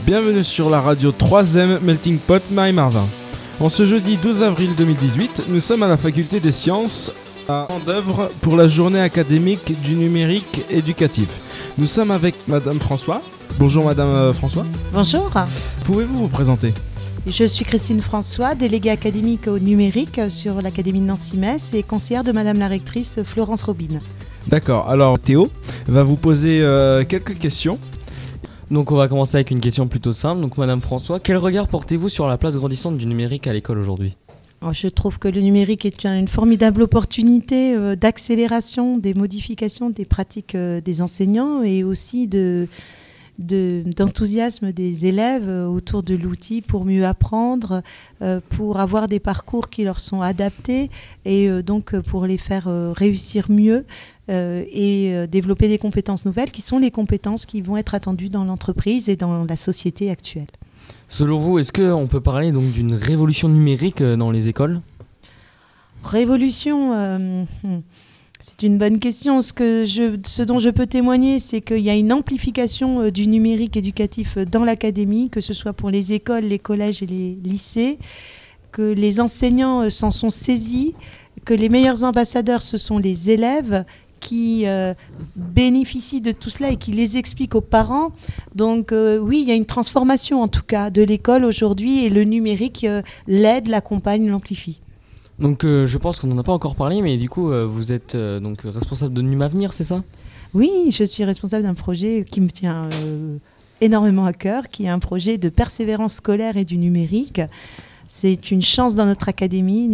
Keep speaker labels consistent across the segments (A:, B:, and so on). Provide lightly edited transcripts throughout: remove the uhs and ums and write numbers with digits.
A: Bienvenue sur la radio 3ème Melting Pot Marie-Marvin. En ce jeudi 12 avril 2018, nous sommes à la faculté des sciences à Andœuvre pour la journée académique du numérique éducatif. Nous sommes avec Madame François. Bonjour Madame François.
B: Bonjour.
A: Pouvez-vous vous présenter ?
B: Je suis Christine François, déléguée académique au numérique sur l'Académie de Nancy-Metz et conseillère de Madame la rectrice Florence Robine.
A: D'accord, alors Théo va vous poser quelques questions.
C: Donc on va commencer avec une question plutôt simple. Donc Madame François, quel regard portez-vous sur la place grandissante du numérique à l'école aujourd'hui ?
B: Je trouve que le numérique est une formidable opportunité d'accélération des modifications des pratiques des enseignants et aussi d'enthousiasme des élèves autour de l'outil pour mieux apprendre, pour avoir des parcours qui leur sont adaptés et donc pour les faire réussir mieux et développer des compétences nouvelles qui sont les compétences qui vont être attendues dans l'entreprise et dans la société actuelle.
C: Selon vous, est-ce qu'on peut parler donc d'une révolution numérique dans les écoles ?
B: Révolution, c'est une bonne question. Ce dont je peux témoigner, c'est qu'il y a une amplification du numérique éducatif dans l'académie, que ce soit pour les écoles, les collèges et les lycées, que les enseignants s'en sont saisis, que les meilleurs ambassadeurs, ce sont les élèves qui bénéficient de tout cela et qui les expliquent aux parents. Donc oui, il y a une transformation en tout cas de l'école aujourd'hui et le numérique l'aide, l'accompagne, l'amplifie.
C: Donc je pense qu'on n'en a pas encore parlé, mais du coup vous êtes donc responsable de Numavenir, c'est ça ?
B: Oui, je suis responsable d'un projet qui me tient énormément à cœur, qui est un projet de persévérance scolaire et du numérique. C'est une chance dans notre académie.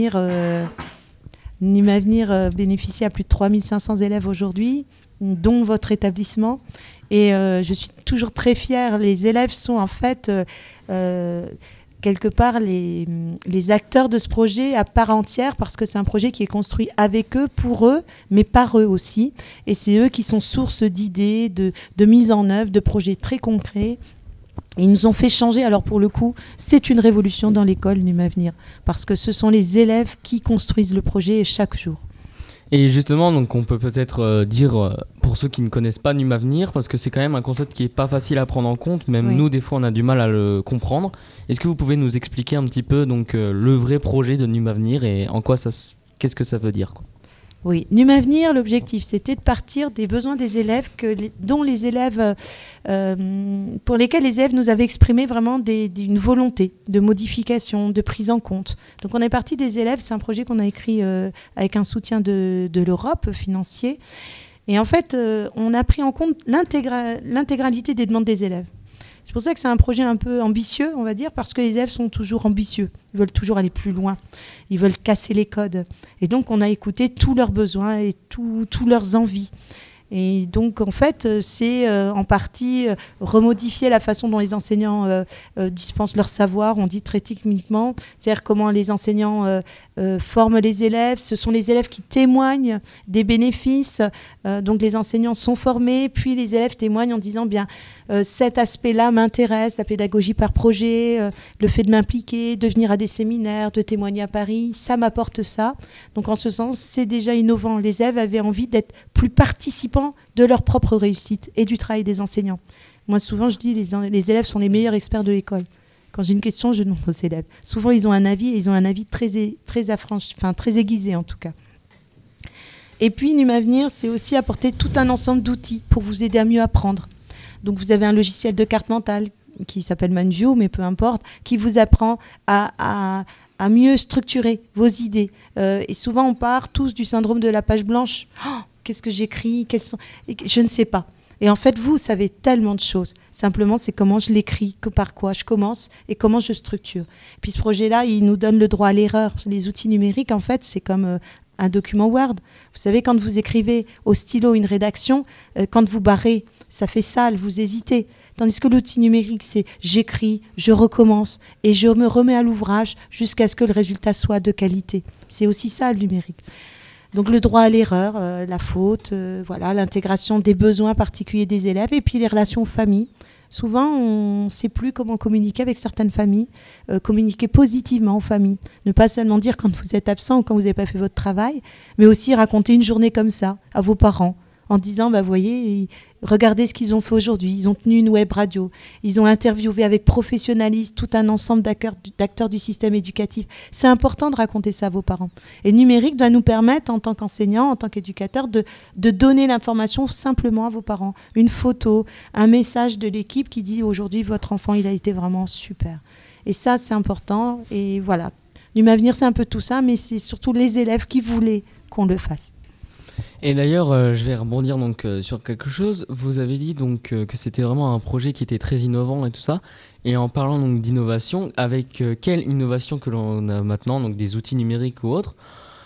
B: Numavenir bénéficie à plus de 3500 élèves aujourd'hui, dont votre établissement. Et je suis toujours très fière. Les élèves sont en fait quelque part les acteurs de ce projet à part entière parce que c'est un projet qui est construit avec eux, pour eux, mais par eux aussi. Et c'est eux qui sont source d'idées, de mise en œuvre, de projets très concrets. Ils nous ont fait changer. Alors pour le coup, c'est une révolution dans l'école Numavenir parce que ce sont les élèves qui construisent le projet chaque jour.
C: Et justement, donc on peut peut-être dire pour ceux qui ne connaissent pas Numavenir, parce que c'est quand même un concept qui est pas facile à prendre en compte, même nous des fois on a du mal à le comprendre. Est-ce que vous pouvez nous expliquer un petit peu donc le vrai projet de Numavenir et en quoi qu'est-ce que ça veut dire, quoi ?
B: Oui, Numavenir, l'objectif, c'était de partir des besoins des élèves pour lesquels les élèves nous avaient exprimé vraiment une volonté de modification, de prise en compte. Donc on est parti des élèves, c'est un projet qu'on a écrit avec un soutien de l'Europe financier. Et en fait, on a pris en compte l'intégralité des demandes des élèves. C'est pour ça que c'est un projet un peu ambitieux, on va dire, parce que les élèves sont toujours ambitieux. Ils veulent toujours aller plus loin. Ils veulent casser les codes. Et donc, on a écouté tous leurs besoins et tous leurs envies. Et donc, en fait, c'est en partie remodifier la façon dont les enseignants dispensent leur savoir, on dit très techniquement, c'est-à-dire comment les enseignants forment les élèves. Ce sont les élèves qui témoignent des bénéfices. Donc, les enseignants sont formés, puis les élèves témoignent en disant, bien, cet aspect-là m'intéresse, la pédagogie par projet, le fait de m'impliquer, de venir à des séminaires, de témoigner à Paris, ça m'apporte ça. Donc, en ce sens, c'est déjà innovant. Les élèves avaient envie d'être plus participants de leur propre réussite et du travail des enseignants. Moi, souvent, je dis les élèves sont les meilleurs experts de l'école. Quand j'ai une question, je demande aux élèves. Souvent, ils ont un avis, et ils ont un avis très aiguisé en tout cas. Et puis, Numavenir, c'est aussi apporter tout un ensemble d'outils pour vous aider à mieux apprendre. Donc, vous avez un logiciel de carte mentale qui s'appelle MindView, mais peu importe, qui vous apprend à mieux structurer vos idées. Et souvent, on part tous du syndrome de la page blanche. Oh, qu'est-ce que j'écris ? Je ne sais pas. Et en fait, vous savez tellement de choses. Simplement, c'est comment je l'écris, par quoi je commence et comment je structure. Puis ce projet-là, il nous donne le droit à l'erreur. Les outils numériques, en fait, c'est comme un document Word. Vous savez, quand vous écrivez au stylo une rédaction, quand vous barrez, ça fait sale, vous hésitez. Tandis que l'outil numérique, c'est j'écris, je recommence et je me remets à l'ouvrage jusqu'à ce que le résultat soit de qualité. C'est aussi ça, le numérique. Donc le droit à l'erreur, la faute, l'intégration des besoins particuliers des élèves et puis les relations aux familles. Souvent, on ne sait plus comment communiquer avec certaines familles, communiquer positivement aux familles. Ne pas seulement dire quand vous êtes absent ou quand vous n'avez pas fait votre travail, mais aussi raconter une journée comme ça à vos parents, en disant, vous voyez, regardez ce qu'ils ont fait aujourd'hui. Ils ont tenu une web radio. Ils ont interviewé avec professionnalisme tout un ensemble d'acteurs du système éducatif. C'est important de raconter ça à vos parents. Et le numérique doit nous permettre, en tant qu'enseignants, en tant qu'éducateurs, de donner l'information simplement à vos parents. Une photo, un message de l'équipe qui dit, aujourd'hui, votre enfant, il a été vraiment super. Et ça, c'est important. Et voilà. Numavenir, c'est un peu tout ça, mais c'est surtout les élèves qui voulaient qu'on le fasse.
C: Et d'ailleurs, je vais rebondir donc sur quelque chose. Vous avez dit donc que c'était vraiment un projet qui était très innovant et tout ça. Et en parlant donc d'innovation, avec quelle innovation que l'on a maintenant, donc des outils numériques ou autres,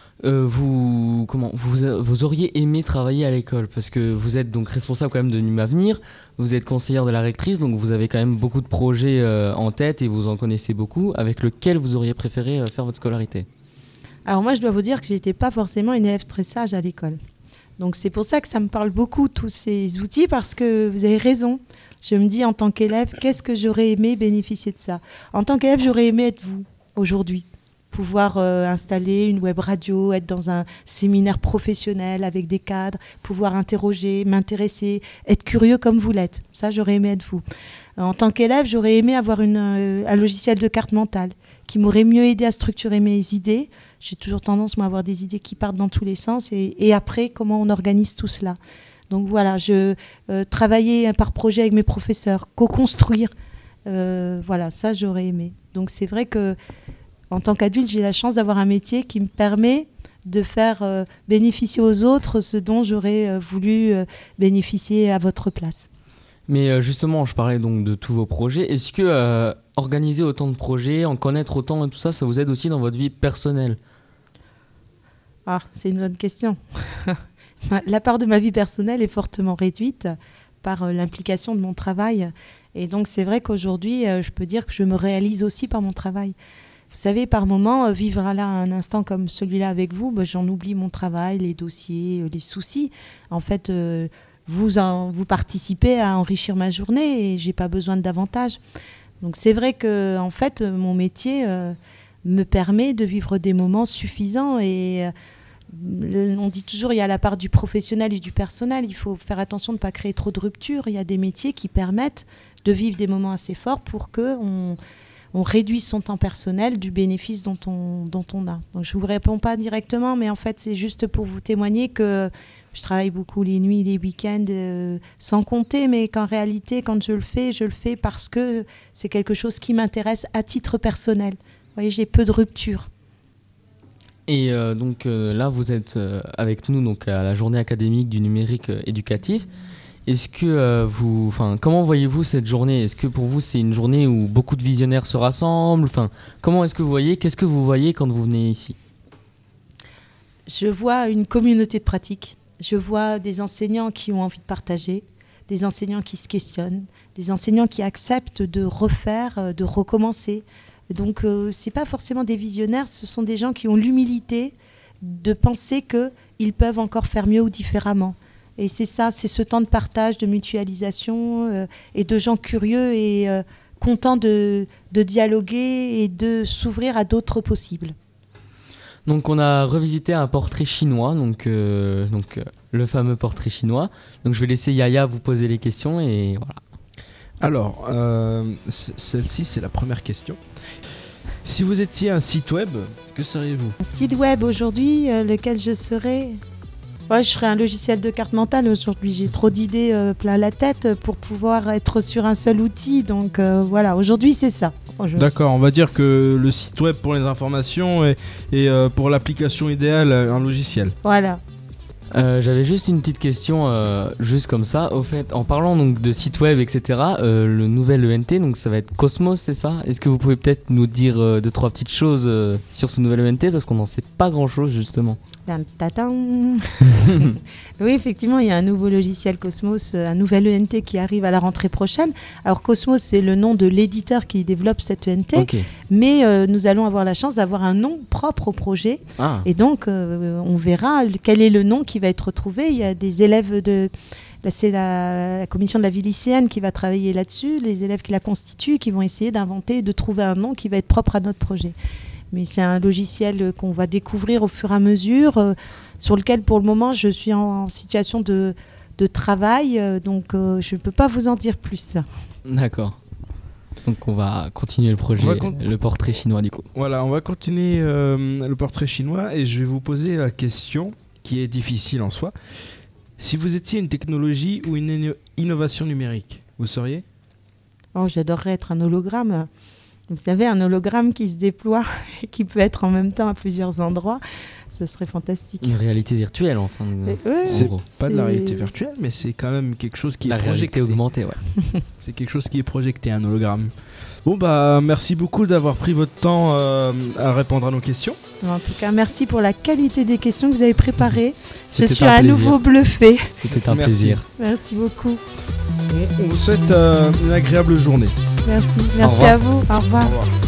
C: vous auriez aimé travailler à l'école, parce que vous êtes donc responsable quand même de Numavenir, vous êtes conseillère de la rectrice, donc vous avez quand même beaucoup de projets en tête et vous en connaissez beaucoup. Avec lequel vous auriez préféré faire votre scolarité?
B: Alors moi, je dois vous dire que je n'étais pas forcément une élève très sage à l'école. Donc c'est pour ça que ça me parle beaucoup, tous ces outils, parce que vous avez raison. Je me dis, en tant qu'élève, qu'est-ce que j'aurais aimé bénéficier de ça? En tant qu'élève, j'aurais aimé être vous, aujourd'hui. Pouvoir installer une web radio, être dans un séminaire professionnel avec des cadres, pouvoir interroger, m'intéresser, être curieux comme vous l'êtes. Ça, j'aurais aimé être vous. En tant qu'élève, j'aurais aimé avoir un logiciel de carte mentale qui m'aurait mieux aidé à structurer mes idées. J'ai toujours tendance, moi, à avoir des idées qui partent dans tous les sens. Et après, comment on organise tout cela? Donc voilà, je travailler par projet avec mes professeurs, co-construire. Voilà, ça, j'aurais aimé. Donc c'est vrai que en tant qu'adulte, j'ai la chance d'avoir un métier qui me permet de faire bénéficier aux autres ce dont j'aurais voulu bénéficier à votre place.
C: Mais justement, je parlais donc de tous vos projets. Est-ce que organiser autant de projets, en connaître autant et tout ça, ça vous aide aussi dans votre vie personnelle?
B: Ah, c'est une bonne question. La part de ma vie personnelle est fortement réduite par l'implication de mon travail. Et donc, c'est vrai qu'aujourd'hui, je peux dire que je me réalise aussi par mon travail. Vous savez, par moments, vivre là un instant comme celui-là avec vous, j'en oublie mon travail, les dossiers, les soucis. En fait, vous participez à enrichir ma journée et j'ai pas besoin de davantage. Donc c'est vrai que en fait, mon métier me permet de vivre des moments suffisants et on dit toujours il y a la part du professionnel et du personnel. Il faut faire attention de ne pas créer trop de ruptures. Il y a des métiers qui permettent de vivre des moments assez forts pour qu'on réduise son temps personnel du bénéfice dont on a. Donc, je ne vous réponds pas directement, mais en fait, c'est juste pour vous témoigner que je travaille beaucoup les nuits, les week-ends, sans compter, mais qu'en réalité, quand je le fais parce que c'est quelque chose qui m'intéresse à titre personnel. Vous voyez, j'ai peu de rupture.
C: Et donc là, vous êtes avec nous donc, à la journée académique du numérique éducatif. Est-ce que comment voyez-vous cette journée? Est-ce que pour vous, c'est une journée où beaucoup de visionnaires se rassemblent? Comment est-ce que vous voyez? Qu'est-ce que vous voyez quand vous venez ici?
B: Je vois une communauté de pratique. Je vois des enseignants qui ont envie de partager, des enseignants qui se questionnent, des enseignants qui acceptent de refaire, de recommencer. Donc, ce n'est pas forcément des visionnaires, ce sont des gens qui ont l'humilité de penser qu'ils peuvent encore faire mieux ou différemment. Et c'est ça, c'est ce temps de partage, de mutualisation et de gens curieux et contents de dialoguer et de s'ouvrir à d'autres possibles.
C: Donc on a revisité un portrait chinois, donc le fameux portrait chinois. Donc je vais laisser Yaya vous poser les questions et voilà.
A: Alors, celle-ci c'est la première question. Si vous étiez un site web, que seriez-vous?
B: Un site web aujourd'hui, lequel je serais? Ouais, je serais un logiciel de carte mentale aujourd'hui. J'ai trop d'idées plein la tête pour pouvoir être sur un seul outil. Donc voilà, aujourd'hui c'est ça.
A: D'accord, on va dire que le site web pour les informations et pour l'application idéale, un logiciel.
B: Voilà.
C: J'avais juste une petite question, juste comme ça. Au fait, en parlant donc de site web, etc., le nouvel ENT, donc ça va être Cosmos, c'est ça? Est-ce que vous pouvez peut-être nous dire 2-3 petites choses sur ce nouvel ENT, parce qu'on n'en sait pas grand-chose justement.
B: Oui, effectivement, il y a un nouveau logiciel Cosmos, un nouvel ENT qui arrive à la rentrée prochaine. Alors Cosmos, c'est le nom de l'éditeur qui développe cet ENT, okay. Mais nous allons avoir la chance d'avoir un nom propre au projet. Ah. Et donc, on verra quel est le nom qui va être retrouvé. Il y a des élèves c'est la commission de la vie lycéenne qui va travailler là-dessus, les élèves qui la constituent, qui vont essayer d'inventer, de trouver un nom qui va être propre à notre projet. Mais c'est un logiciel qu'on va découvrir au fur et à mesure, sur lequel pour le moment je suis en situation de travail, donc je ne peux pas vous en dire plus.
C: D'accord. Donc on va continuer le projet, le portrait chinois du coup.
A: Voilà, on va continuer le portrait chinois et je vais vous poser la question qui est difficile en soi. Si vous étiez une technologie ou une innovation numérique, vous seriez ?
B: Oh, j'adorerais être un hologramme. Vous savez, un hologramme qui se déploie et qui peut être en même temps à plusieurs endroits, ce serait fantastique.
C: Une réalité virtuelle, enfin.
A: C'est pas de la réalité virtuelle, mais c'est quand même quelque chose qui est projeté. La réalité
C: augmentée, ouais.
A: C'est quelque chose qui est projeté, un hologramme. Bon, merci beaucoup d'avoir pris votre temps à répondre à nos questions.
B: En tout cas, merci pour la qualité des questions que vous avez préparées. Je
C: C'était
B: suis à nouveau bluffée.
C: C'était un plaisir.
B: Merci beaucoup.
A: On vous souhaite une agréable journée.
B: Merci à vous. Au revoir.